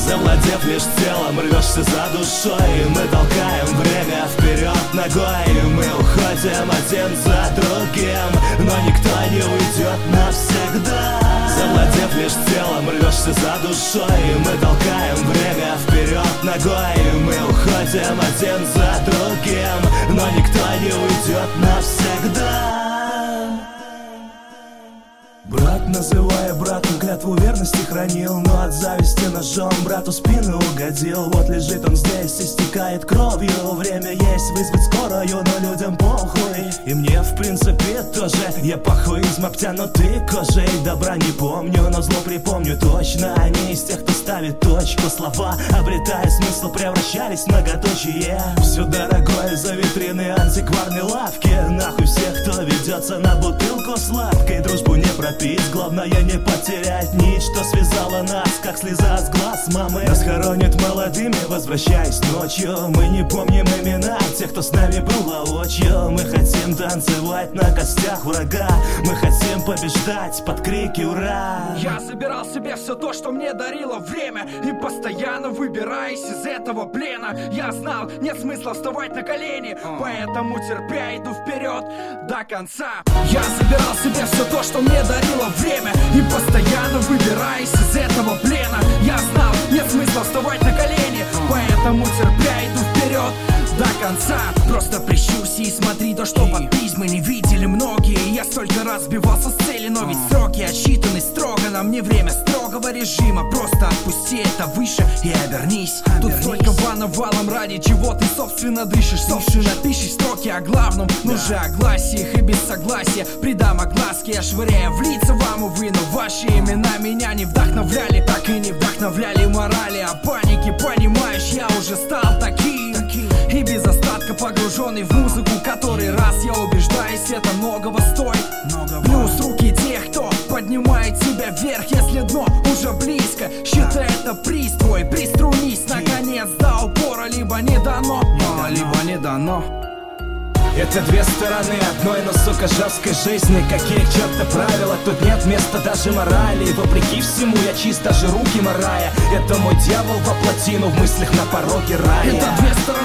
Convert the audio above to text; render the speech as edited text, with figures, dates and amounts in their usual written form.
Завладев лишь телом, рвешься за душой. Мы толкаем время вперед ногой. Мы уходим один за другим, но никто не уйдет навсегда. Завладев лишь телом, рвешься за душой. Мы толкаем время вперед ногой. Мы уходим один за другим, но никто не уйдет навсегда. Брат, называя братом, клятву верности хранил, но от зависти ножом брату спину угодил. Вот лежит он здесь, истекает кровью. Время есть, вызвать скорую, но людям похуй. И мне в принципе тоже, я похуй из обтянутой кожей. Добра не помню, но зло припомню точно. Они из тех, кто ставит точку. Слова, обретая смысл, превращались в многоточие. Все дорогое за витрины антикварной лавки. Нахуй всех, кто ведется на бутылку сладкой. Дружбу не пропить, главное не потерять нить, что связала нас, как слеза с глаз мамы. Нас хоронят молодыми, возвращаясь ночью. Мы не помним имена тех, кто с нами был воочию. Мы хотим танцевать на костях врага. Мы хотим побеждать под крики «Ура!». Я забирал себе все то, что мне дарило время, и постоянно выбираясь из этого плена. Я знал, нет смысла вставать на колени, поэтому терпя иду вперед до конца. Я забирал себе все то, что мне дарило время, и постоянно выбираясь из этого плена. Я знал, нет смысла вставать на колени, поэтому терпя иду вперед до конца. Просто прищурься и смотри то, что под призмой не видели многие. Я столько раз сбивался с цели, но ведь сроки отсчитаны строго. Нам не время строгого режима, просто отпусти это выше и обернись. Тут столько навалом, ради чего ты собственно дышишь. Собственно пишешь строки о главном, но же о гласиях и без согласия. Придам огласки, я швыряя в лица вам, увы, но ваши имена меня не вдохновляли. Так и не вдохновляли морали о панике, понимаешь, я уже стал таким. И без остатка погруженный в музыку, который раз я убеждаюсь, это многого стоит. Плюс руки тех, кто поднимает себя вверх, если дно уже близко. Считай это приз твой, приструнись наконец до упора. Либо не дано, либо не дано. Это две стороны одной, но, сука, жесткой жизни. Какие к черту правила, тут нет места даже морали. И вопреки всему я чист, даже руки морая. Это мой дьявол воплоти, но в мыслях на пороге рая. Это две стороны